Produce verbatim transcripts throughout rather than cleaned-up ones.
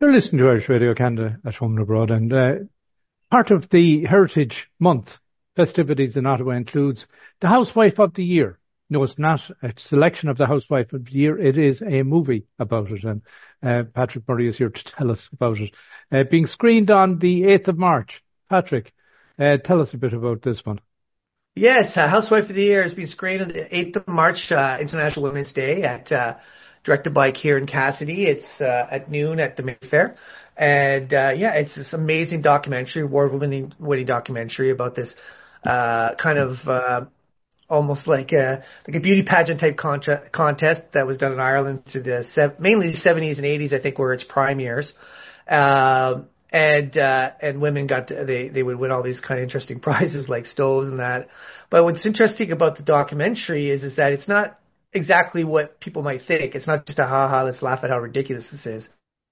You're listening to Irish Radio Canada at home and abroad, and uh, part of the Heritage Month festivities in Ottawa includes the Housewife of the Year. No, it's not a selection of the Housewife of the Year. It is a movie about it, and uh, Patrick Murray is here to tell us about it. Uh, being screened on the eighth of March. Patrick, uh, tell us a bit about this one. Yes, uh, Housewife of the Year has been screened on the eighth of March, uh, International Women's Day, at uh, directed by Kieran Cassidy. It's uh, at noon at the Mayfair. And, uh, yeah, it's this amazing documentary, award-winning winning documentary about this uh, kind of uh, almost like a, like a beauty pageant type contra- contest that was done in Ireland through the se- mainly the seventies and eighties, I think, were its prime years. Um, and uh, and women got to, they they would win all these kind of interesting prizes like stoves and that. But what's interesting about the documentary is is that it's not exactly what people might think. It's not just a ha ha, let's laugh at how ridiculous this is.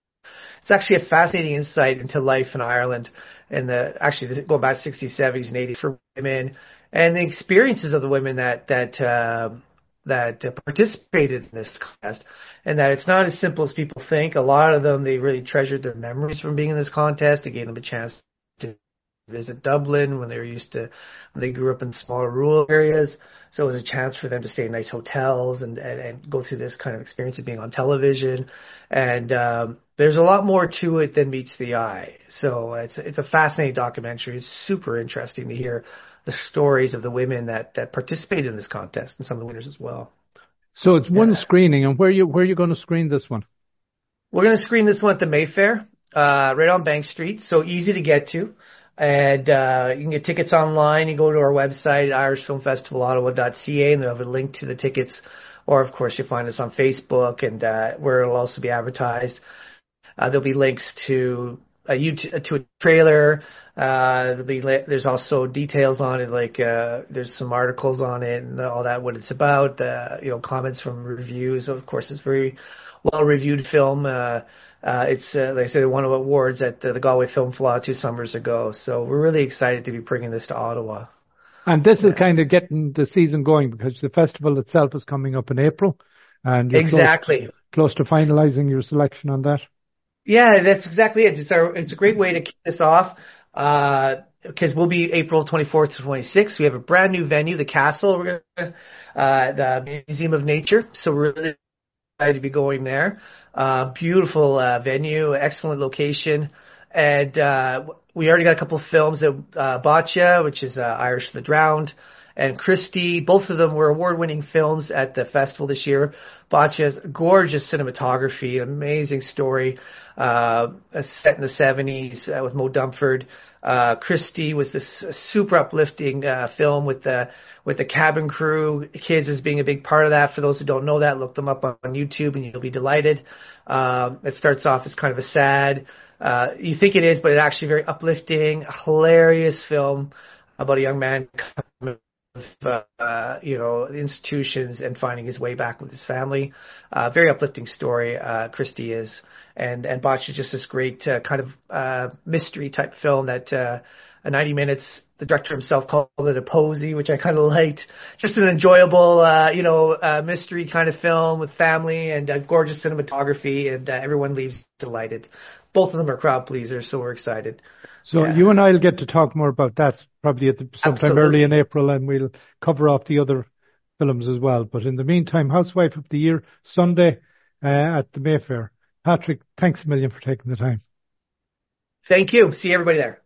It's actually a fascinating insight into life in Ireland and the actually going back to sixties, seventies, and eighties for women and the experiences of the women that that uh, that uh, participated in this contest, and that it's not as simple as people think. A lot of them, they really treasured their memories from being in this contest. It gave them a chance to visit Dublin when they were used to, when they grew up in smaller rural areas. So it was a chance for them to stay in nice hotels and, and, and go through this kind of experience of being on television. And um, there's a lot more to it than meets the eye. So it's it's a fascinating documentary. It's super interesting to hear the stories of the women that, that participated in this contest and some of the winners as well. So it's one yeah. screening, and where you where are you going to screen this one? We're going to screen this one at the Mayfair, uh, right on Bank Street, so easy to get to. And uh, you can get tickets online. You go to our website, irish film festival ottawa dot c a, and they'll have a link to the tickets. Or, of course, you'll find us on Facebook, and uh, where it'll also be advertised. Uh, there'll be links to a YouTube, to a trailer. Uh, there'll be there's also details on it, like uh, there's some articles on it and all that, what it's about. Uh, you know, comments from reviews. Of course, it's a very well-reviewed film. Uh, uh, it's uh, like I said, it won awards at the, the Galway Film Fleadh two summers ago. So we're really excited to be bringing this to Ottawa. And this yeah. is kind of getting the season going because the festival itself is coming up in April, and you're exactly close, close to finalising your selection on that. Yeah, that's exactly it. It's our, it's a great way to kick this off, uh, because we'll be April twenty-fourth to twenty-sixth. We have a brand new venue, the Castle, we're gonna, uh, the Museum of Nature. So we're really excited to be going there. Uh, beautiful, uh, venue, excellent location. And, uh, we already got a couple of films that, uh, Boccia, which is, uh, Irish for the Drowned, and Christie. Both of them were award-winning films at the festival this year. Boccia's gorgeous cinematography, amazing story, uh, set in the seventies uh, with Mo Dumford. Uh, Christie was this super uplifting uh, film with the with the cabin crew, kids as being a big part of that. For those who don't know that, look them up on YouTube and you'll be delighted. Um, it starts off as kind of a sad, uh, you think it is, but it's actually very uplifting, hilarious film about a young man coming of, uh, you know, institutions and finding his way back with his family. Uh, very uplifting story, uh, Christie is. And, and Botch is just this great, uh, kind of, uh, mystery type film that, uh, ninety minutes, the director himself called it a posy, which I kind of liked. Just an enjoyable, uh, you know, uh, mystery kind of film with family and uh, gorgeous cinematography, and uh, everyone leaves delighted. Both of them are crowd pleasers, so we're excited. So yeah. you and I will get to talk more about that probably at the, sometime Absolutely. early in April, and we'll cover off the other films as well. But in the meantime, Housewife of the Year, Sunday uh, at the Mayfair. Patrick, thanks a million for taking the time. Thank you. See everybody there.